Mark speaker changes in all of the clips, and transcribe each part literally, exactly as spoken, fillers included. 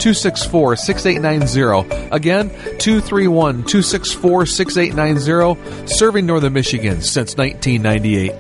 Speaker 1: two six four, six eight nine zero. Again, two three one, two six four, six eight nine zero. Serving Northern Michigan since nineteen ninety-eight.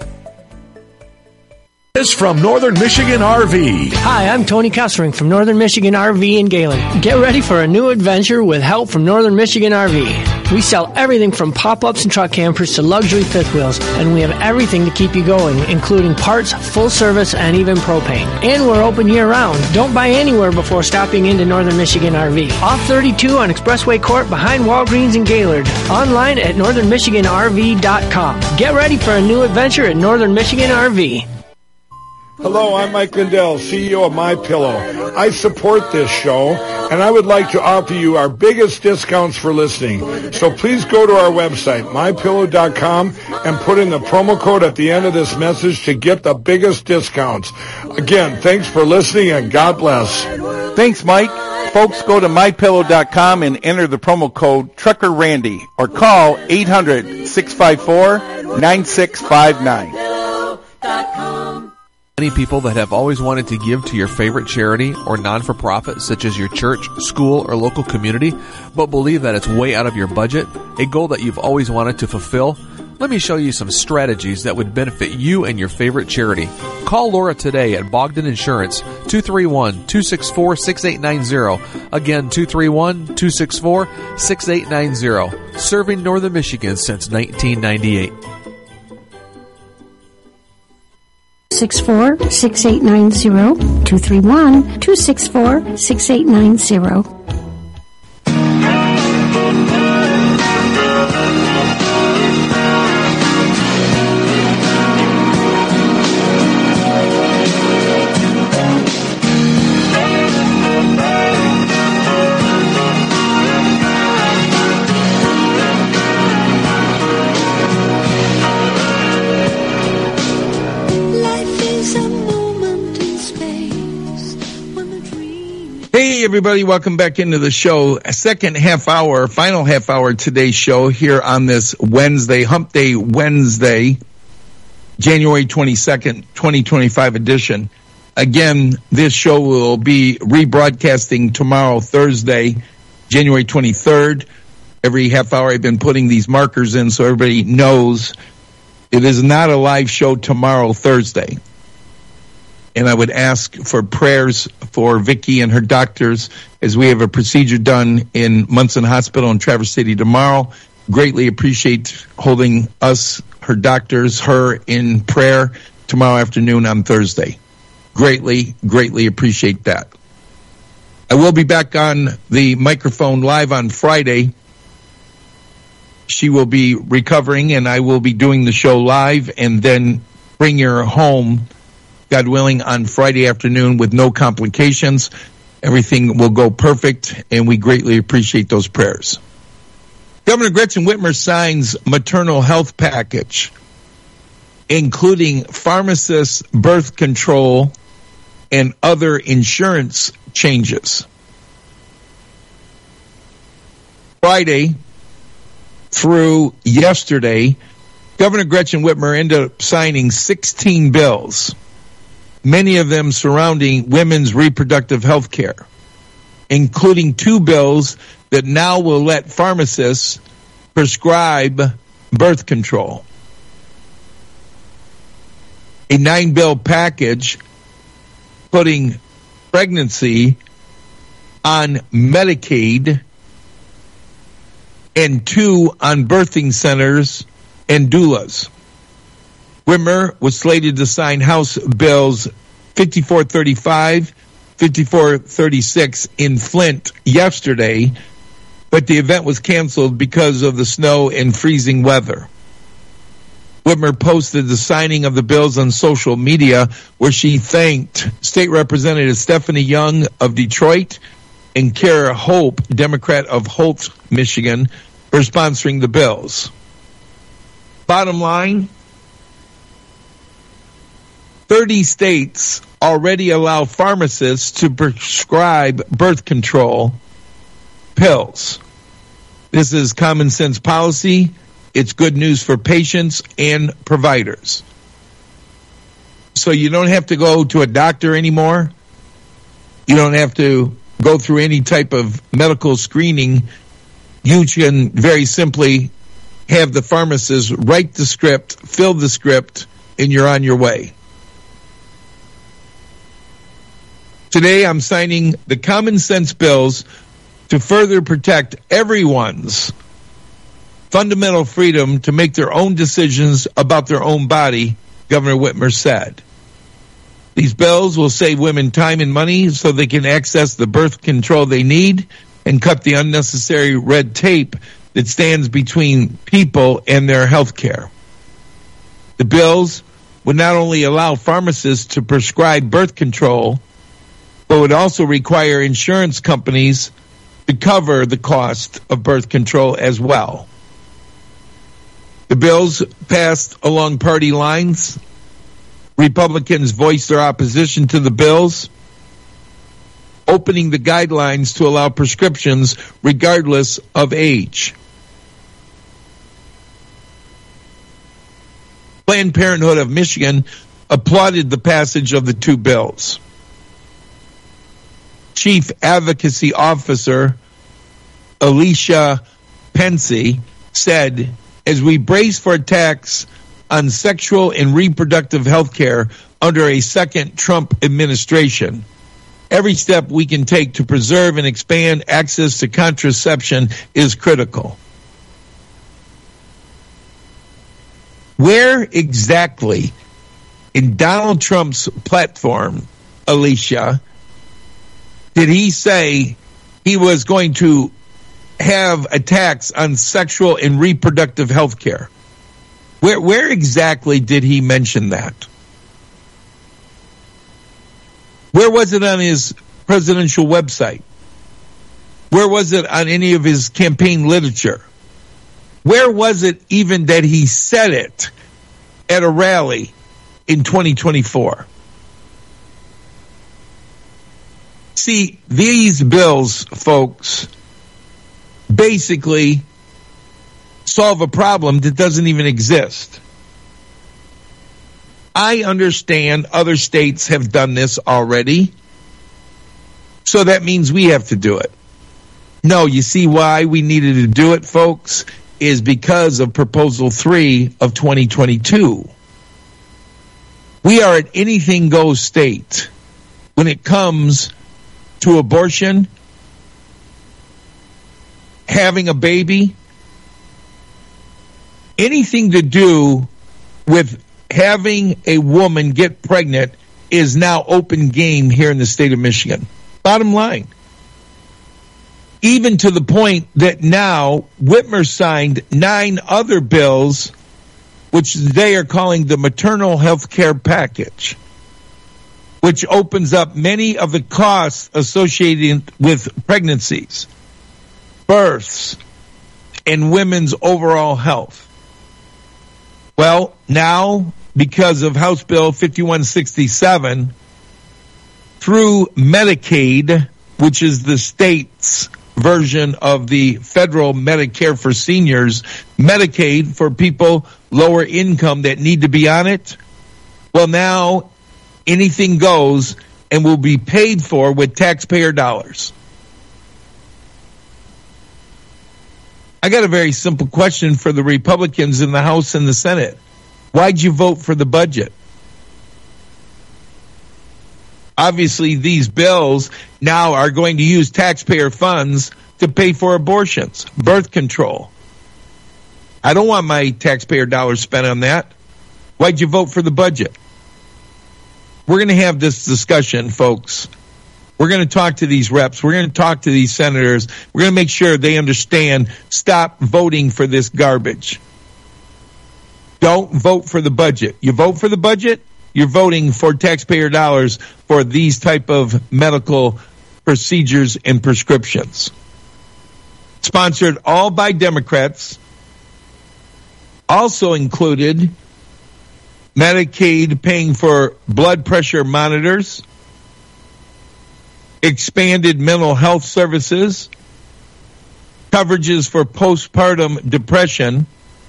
Speaker 2: This from Northern Michigan R V.
Speaker 3: Hi, I'm Tony Kessering from Northern Michigan R V in Galen. Get ready for a new adventure with help from Northern Michigan R V. We sell everything from pop-ups and truck campers to luxury fifth wheels, and we have everything to keep you going, including parts, full service, and even propane. And we're open year-round. Don't buy anywhere before stopping into Northern Michigan R V. Off thirty-two on Expressway Court behind Walgreens in Gaylord. Online at northern michigan r v dot com. Get ready for a new adventure at Northern Michigan R V.
Speaker 4: Hello, I'm Mike Lindell, C E O of MyPillow. I support this show, and I would like to offer you our biggest discounts for listening. So please go to our website, my pillow dot com, and put in the promo code at the end of this message to get the biggest discounts. Again, thanks for listening, and God bless.
Speaker 5: Thanks, Mike. Folks, go to my pillow dot com and enter the promo code Trucker Randy, or call eight hundred, six five four, nine six five nine.
Speaker 1: Many people that have always wanted to give to your favorite charity or non-for-profit, such as your church, school, or local community, but believe that it's way out of your budget, a goal that you've always wanted to fulfill. Let me show you some strategies that would benefit you and your favorite charity. Call Laura today at Bogdan Insurance, two three one, two six four, six eight nine zero. Again, two three one, two six four, six eight nine zero. Serving Northern Michigan since nineteen ninety-eight.
Speaker 6: six four, six eight nine zero, two three one, two six four, six eight nine zero.
Speaker 7: Hey, everybody, welcome back into the show. Second half hour, final half hour today's show here on this Wednesday, Hump Day Wednesday, January twenty-second, twenty twenty-five edition. Again, this show will be rebroadcasting tomorrow, Thursday, January twenty-third. Every half hour I've been putting these markers in so everybody knows it is not a live show tomorrow, Thursday. And I would ask for prayers for Vicki and her doctors as we have a procedure done in Munson Hospital in Traverse City tomorrow. Greatly appreciate holding us, her doctors, her in prayer tomorrow afternoon on Thursday. Greatly, greatly appreciate that. I will be back on the microphone live on Friday. She will be recovering, and I will be doing the show live and then bring her home, God willing, on Friday afternoon with no complications. Everything will go perfect, and we greatly appreciate those prayers. Governor Gretchen Whitmer signs maternal health package, including pharmacists, birth control, and other insurance changes. Friday through yesterday, Governor Gretchen Whitmer ended up signing sixteen bills, many of them surrounding women's reproductive health care, including two bills that now will let pharmacists prescribe birth control. A nine-bill package putting pregnancy on Medicaid and two on birthing centers and doulas. Whitmer was slated to sign House Bills fifty-four thirty-five, fifty-four thirty-six in Flint yesterday, but the event was canceled because of the snow and freezing weather. Whitmer posted the signing of the bills on social media, where she thanked State Representative Stephanie Young of Detroit and Kara Hope, Democrat of Holt, Michigan, for sponsoring the bills. Bottom line, thirty states already allow pharmacists to prescribe birth control pills. This is common sense policy. It's good news for patients and providers. So you don't have to go to a doctor anymore. You don't have to go through any type of medical screening, you can very simply have the pharmacist write the script, fill the script, and you're on your way. Today I'm signing the common sense bills to further protect everyone's fundamental freedom to make their own decisions about their own body, Governor Whitmer said. These bills will save women time and money so they can access the birth control they need and cut the unnecessary red tape that stands between people and their health care. The bills would not only allow pharmacists to prescribe birth control, but would also require insurance companies to cover the cost of birth control as well. The bills passed along party lines. Republicans voiced their opposition to the bills, opening the guidelines to allow prescriptions regardless of age. Planned Parenthood of Michigan applauded the passage of the two bills. Chief Advocacy Officer Alicia Pensy said, as we brace for attacks on sexual and reproductive health care under a second Trump administration, every step we can take to preserve and expand access to contraception is critical. Where exactly in Donald Trump's platform, Alicia, did he say he was going to have attacks on sexual and reproductive health care? Where, where exactly did he mention that? Where was it on his presidential website? Where was it on any of his campaign literature? Where was it even that he said it at a rally in twenty twenty-four? See, these bills, folks, basically solve a problem that doesn't even exist. I understand other states have done this already, so that means we have to do it. No, you see why we needed to do it, folks, is because of Proposal three of twenty twenty-two. We are an anything goes state when it comes to abortion, having a baby, anything to do with having a woman get pregnant is now open game here in the state of Michigan. Bottom line. Even to the point that now Whitmer signed nine other bills, which they are calling the maternal health care package, which opens up many of the costs associated with pregnancies, births, and women's overall health. Well, now, because of House Bill fifty-one sixty-seven, through Medicaid, which is the state's version of the federal Medicare for seniors, Medicaid for people lower income that need to be on it, well, now anything goes and will be paid for with taxpayer dollars. I got a very simple question for the Republicans in the House and the Senate. Why'd you vote for the budget? Obviously, these bills now are going to use taxpayer funds to pay for abortions, birth control. I don't want my taxpayer dollars spent on that. Why'd you vote for the budget? We're going to have this discussion, folks. We're going to talk to these reps. We're going to talk to these senators. We're going to make sure they understand, stop voting for this garbage. Don't vote for the budget. You vote for the budget, you're voting for taxpayer dollars for these type of medical procedures and prescriptions. Sponsored all by Democrats. Also included Medicaid paying for blood pressure monitors, expanded mental health services, coverages for postpartum depression,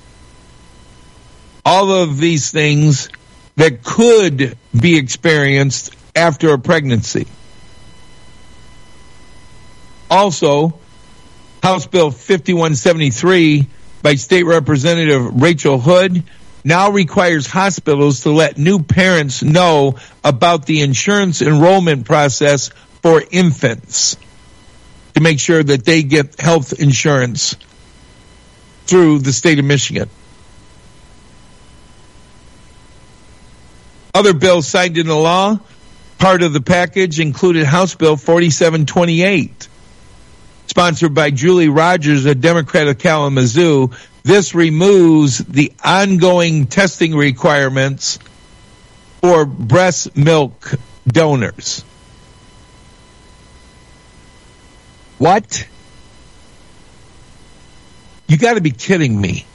Speaker 7: all of these things that could be experienced after a pregnancy. Also, House Bill fifty-one seventy-three by State Representative Rachel Hood now requires hospitals to let new parents know about the insurance enrollment process for infants to make sure that they get health insurance through the state of Michigan. Other bills signed into law, part of the package included House Bill forty-seven twenty-eight, sponsored by Julie Rogers, a Democrat of Kalamazoo. This removes the ongoing testing requirements for breast milk donors. What? You got to be kidding me.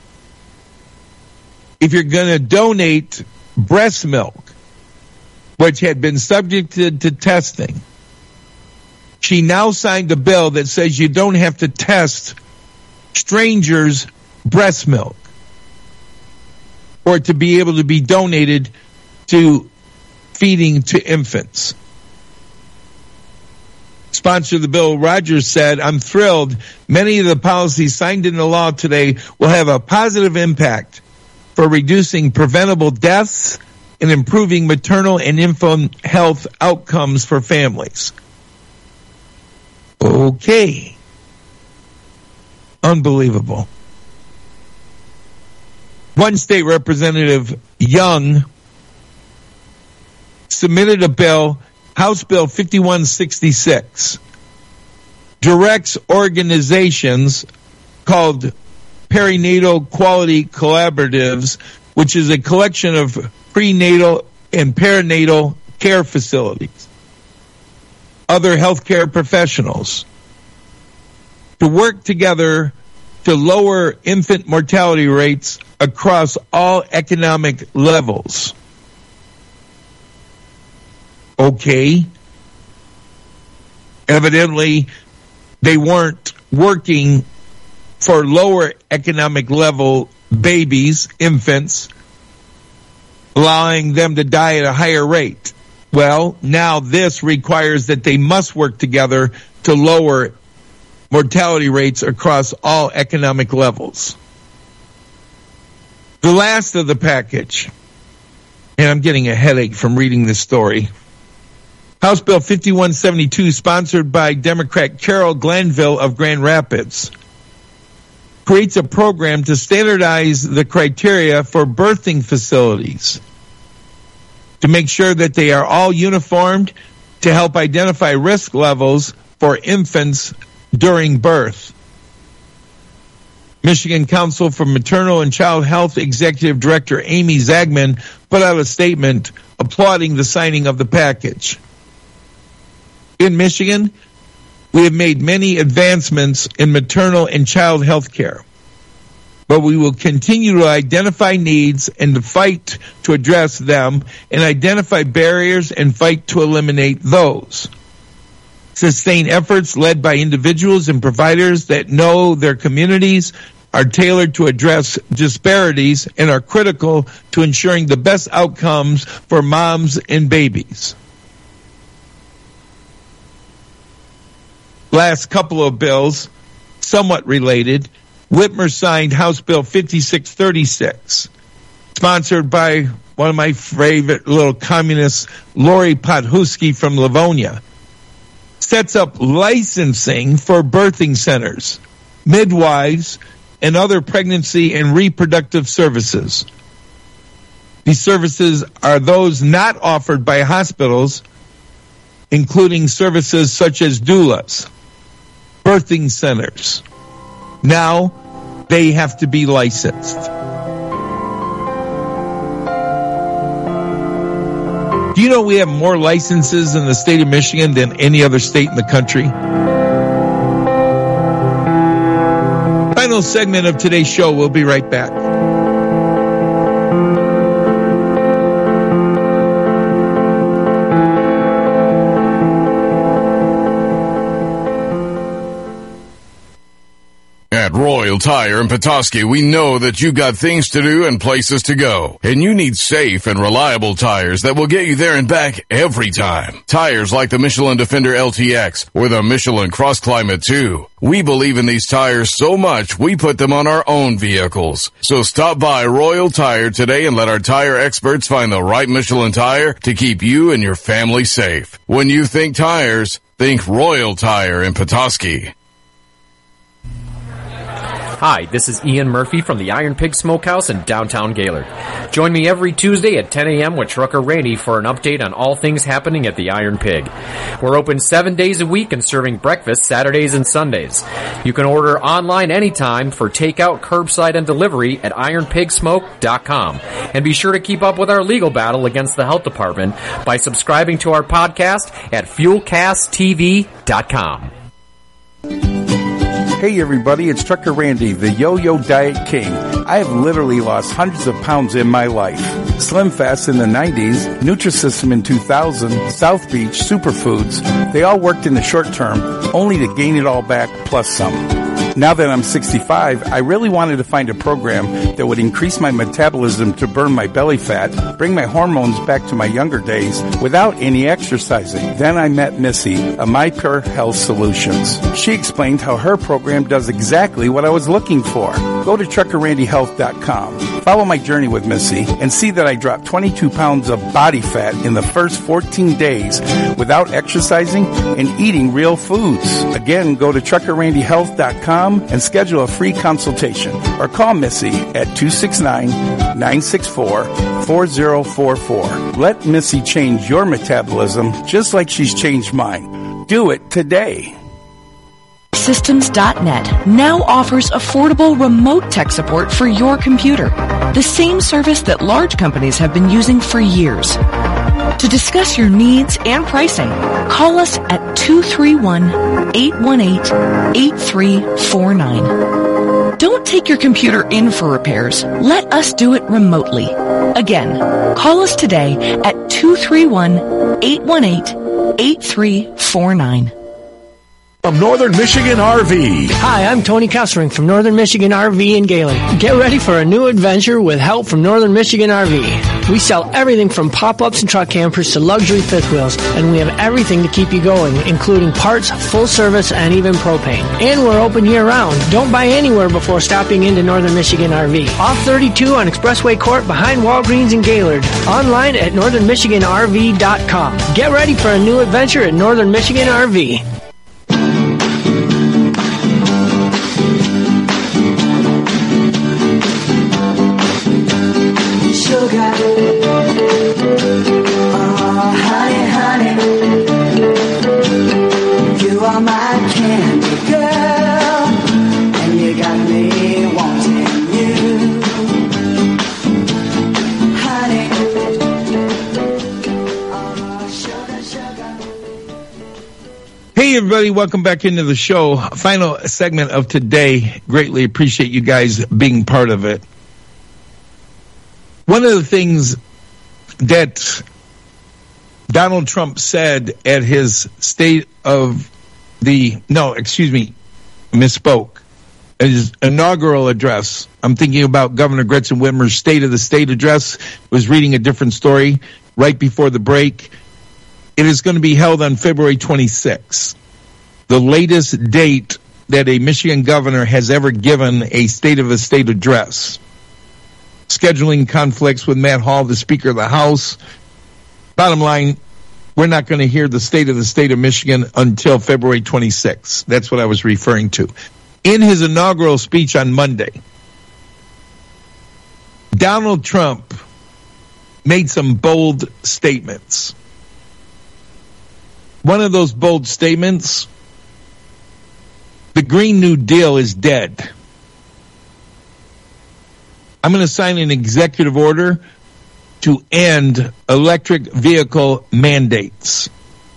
Speaker 7: If you're going to donate breast milk, which had been subjected to testing, she now signed a bill that says you don't have to test strangers' breast milk for it to be able to be donated to feeding to infants. Sponsor of the bill, Rogers, said, "I'm thrilled many of the policies signed into law today will have a positive impact for reducing preventable deaths and improving maternal and infant health outcomes for families." Okay. Unbelievable. One state representative, Young, submitted a bill, House Bill fifty-one sixty-six, directs organizations called Perinatal Quality Collaboratives, which is a collection of prenatal and perinatal care facilities, other healthcare professionals, to work together to lower infant mortality rates across all economic levels. Okay. Evidently, they weren't working for lower economic level babies, infants, allowing them to die at a higher rate. Well, now this requires that they must work together to lower mortality rates across all economic levels. The last of the package, and I'm getting a headache from reading this story, House Bill fifty-one seventy-two, sponsored by Democrat Carol Glanville of Grand Rapids, creates a program to standardize the criteria for birthing facilities to make sure that they are all uniformed to help identify risk levels for infants during birth. Michigan Council for Maternal and Child Health Executive Director Amy Zagman put out a statement applauding the signing of the package. In Michigan, we have made many advancements in maternal and child health care, but we will continue to identify needs and to fight to address them and identify barriers and fight to eliminate those. Sustain efforts led by individuals and providers that know their communities, are tailored to address disparities, and are critical to ensuring the best outcomes for moms and babies. Last couple of bills, somewhat related. Whitmer signed House Bill fifty-six thirty-six, sponsored by one of my favorite little communists, Lori Podhuski from Livonia. Sets up licensing for birthing centers, midwives, and other pregnancy and reproductive services. These services are those not offered by hospitals, including services such as doulas, birthing centers. Now, they have to be licensed. Do you know we have more licenses in the state of Michigan than any other state in the country? Final segment of today's show. We'll be right back.
Speaker 2: At
Speaker 8: At Royal Tire in Petoskey, we know that you got things to do and places to go. And you need safe and reliable tires that will get you there and back every time. Tires like the Michelin Defender L T X or the Michelin Cross Climate two. We believe in these tires so much, we put them on our own vehicles. So stop by Royal Tire today and let our tire experts find the right Michelin tire to keep you and your family safe. When you think tires, think Royal Tire in Petoskey.
Speaker 9: Hi, this is Ian Murphy from the Iron Pig Smokehouse in downtown Gaylord. Join me every Tuesday at ten a.m. with Trucker Randy for an update on all things happening at the Iron Pig. We're open seven days a week and serving breakfast Saturdays and Sundays. You can order online anytime for takeout, curbside, and delivery at iron pig smoke dot com. And be sure to keep up with our legal battle against the health department by subscribing to our podcast at fuel cast t v dot com.
Speaker 5: Hey everybody, it's Trucker Randy, the Yo-Yo Diet King. I have literally lost hundreds of pounds in my life. Slim Fast in the nineties, Nutrisystem in two thousand, South Beach, Superfoods, they all worked in the short term, only to gain it all back plus some. Now that I'm sixty-five, I really wanted to find a program that would increase my metabolism to burn my belly fat, bring my hormones back to my younger days without any exercising. Then I met Missy of MyPure Health Solutions. She explained how her program does exactly what I was looking for. Go to trucker randy health dot com. Follow my journey with Missy and see that I dropped twenty-two pounds of body fat in the first fourteen days without exercising and eating real foods. Again, go to trucker randy health dot com and schedule a free consultation or call Missy at two six nine, nine six four, four zero four four. Let Missy change your metabolism just like she's changed mine. Do it today.
Speaker 10: Systems dot net now offers affordable remote tech support for your computer, the same service that large companies have been using for years. To discuss your needs and pricing, call us at two three one, eight one eight, eight three four nine. Don't take your computer in for repairs. Let us do it remotely. Again, call us today at two three one, eight one eight, eight three four nine.
Speaker 2: From Northern Michigan R V.
Speaker 3: Hi, I'm Tony Kessering from Northern Michigan R V in Gaylord. Get ready for a new adventure with help from Northern Michigan R V. We sell everything from pop-ups and truck campers to luxury fifth wheels, and we have everything to keep you going, including parts, full service, and even propane. And we're open year-round. Don't buy anywhere before stopping into Northern Michigan R V. Off thirty-two on Expressway Court behind Walgreens in Gaylord. Online at northern michigan r v dot com. Get ready for a new adventure at Northern Michigan R V.
Speaker 11: Sugar, oh honey, honey, you are my candy girl, and you got me wanting you, honey, oh sugar, sugar.
Speaker 7: Hey everybody, welcome back into the show. Final segment of today. Greatly appreciate you guys being part of it. One of the things that Donald Trump said at his state of the, no, excuse me, misspoke, his inaugural address. I'm thinking about Governor Gretchen Whitmer's State of the State address. Was reading a different story right before the break. It is going to be held on February twenty-sixth, the latest date that a Michigan governor has ever given a State of the State address. Scheduling conflicts with Matt Hall, the Speaker of the House. Bottom line, we're not going to hear the State of the State of Michigan until February twenty-sixth. That's what I was referring to. In his inaugural speech on Monday, Donald Trump made some bold statements. One of those bold statements, the Green New Deal is dead. I'm going to sign an executive order to end electric vehicle mandates.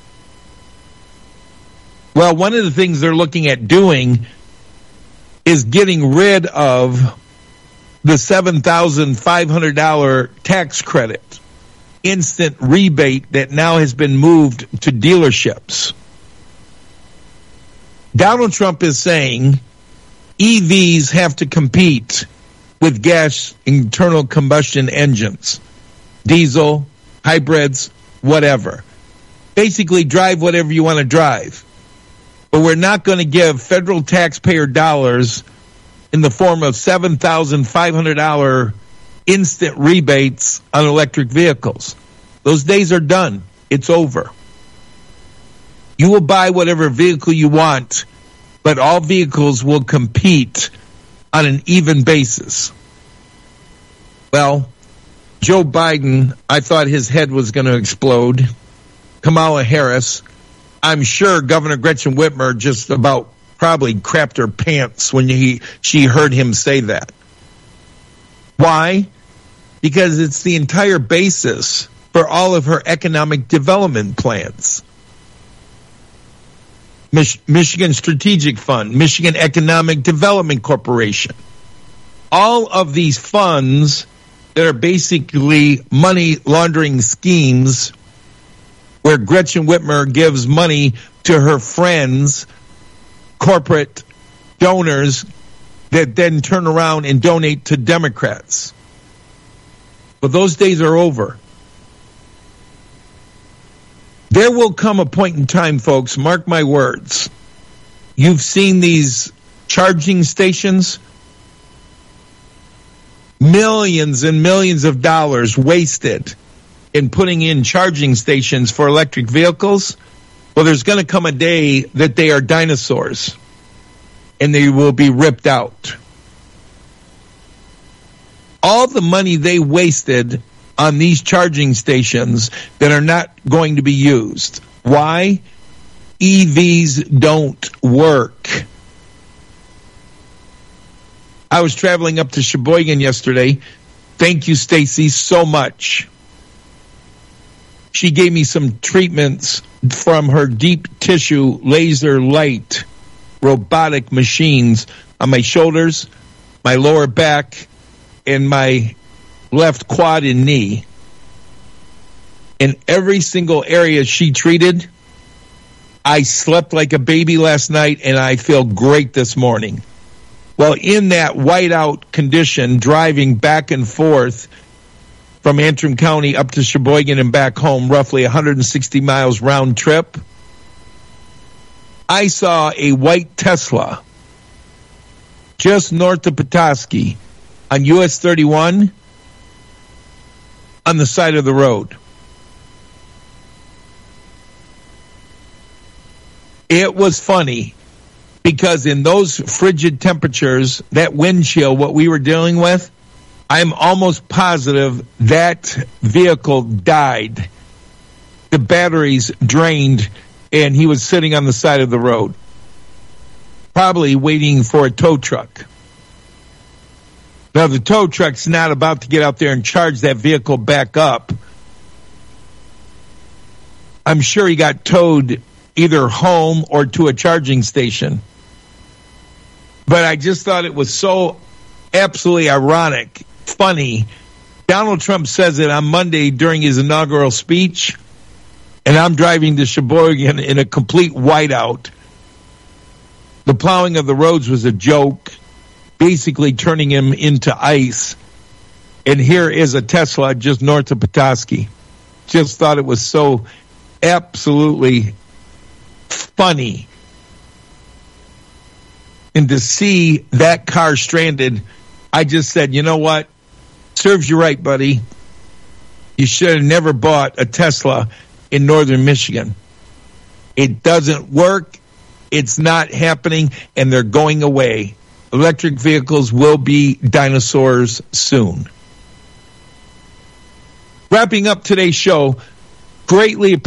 Speaker 7: Well, one of the things they're looking at doing is getting rid of the seven thousand five hundred dollars tax credit, instant rebate that now has been moved to dealerships. Donald Trump is saying E Vs have to compete with gas internal combustion engines, diesel, hybrids, whatever. Basically, drive whatever you want to drive. But we're not going to give federal taxpayer dollars in the form of seven thousand five hundred dollars instant rebates on electric vehicles. Those days are done. It's over. You will buy whatever vehicle you want, but all vehicles will compete on an even basis. Well, Joe Biden, I thought his head was going to explode. Kamala Harris, I'm sure Governor Gretchen Whitmer just about probably crapped her pants when he she heard him say that. Why? Because it's the entire basis for all of her economic development plans. Mich- Michigan Strategic Fund, Michigan Economic Development Corporation. All of these funds that are basically money laundering schemes where Gretchen Whitmer gives money to her friends, corporate donors, that then turn around and donate to Democrats. But those days are over. There will come a point in time, folks, mark my words. You've seen these charging stations. Millions and millions of dollars wasted in putting in charging stations for electric vehicles. Well, there's going to come a day that they are dinosaurs and they will be ripped out. All the money they wasted on these charging stations that are not going to be used. Why? E Vs don't work. I was traveling up to Sheboygan yesterday. Thank you, Stacy, so much. She gave me some treatments from her deep tissue laser light robotic machines on my shoulders, my lower back, and my left quad and knee. In every single area she treated, I slept like a baby last night and I feel great this morning. Well, in that whiteout condition, driving back and forth from Antrim County up to Sheboygan and back home, roughly one hundred sixty miles round trip, I saw a white Tesla just north of Petoskey on U S thirty-one on the side of the road. It was funny because in those frigid temperatures, that wind chill, what we were dealing with, I'm almost positive that vehicle died. The batteries drained, and he was sitting on the side of the road, probably waiting for a tow truck. Now, the tow truck's not about to get out there and charge that vehicle back up. I'm sure he got towed either home or to a charging station. But I just thought it was so absolutely ironic, funny. Donald Trump says it on Monday during his inaugural speech, and I'm driving to Sheboygan in a complete whiteout. The plowing of the roads was a joke, basically turning him into ice. And here is a Tesla just north of Petoskey. Just thought it was so absolutely funny. And to see that car stranded, I just said, you know what? Serves you right, buddy. You should have never bought a Tesla in northern Michigan. It doesn't work. It's not happening, and they're going away. Electric vehicles will be dinosaurs soon. Wrapping up today's show, greatly